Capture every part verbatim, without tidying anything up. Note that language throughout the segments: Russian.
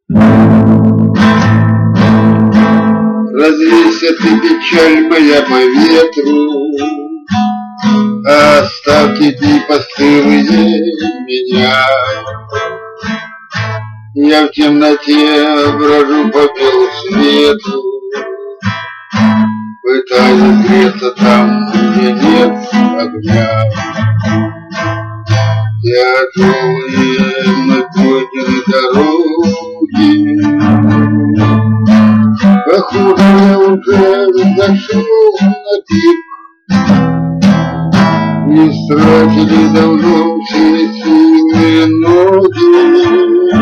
Развейся ты, печаль моя, по ветру, оставьте ты постылые меня. Я в темноте брожу по белу свету, пытаюсь греться там, где нет огня. Тяжелые мной пройдены дороги, походу я уже зашел на пик. Не стратили давно все силы ноги,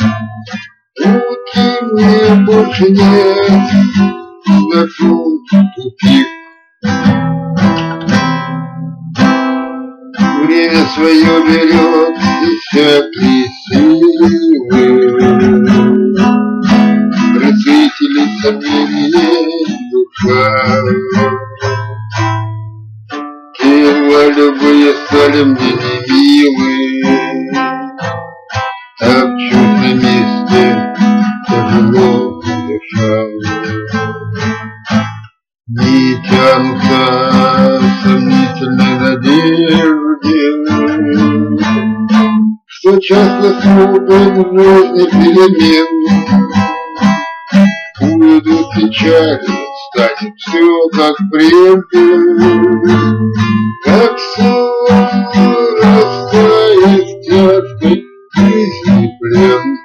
пути мне больше нет, захожу в тупик. Время свое берет иссякли силы, присытились сомнения душа. Тела любые стали мне немилы, топчусь на месте, тяжело дыша. Не тянутся сомнительной надежде, что часто смутен в жизни перемен. Уйдут печали, станет все как прежде, как сон растает тяжкой жизни плен.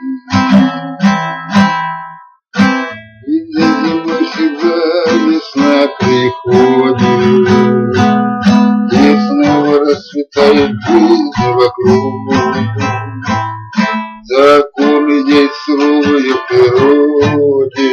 И за зимой всегда весна приходит, и снова расцветает жизнь вокруг. Законы есть суровые в природе,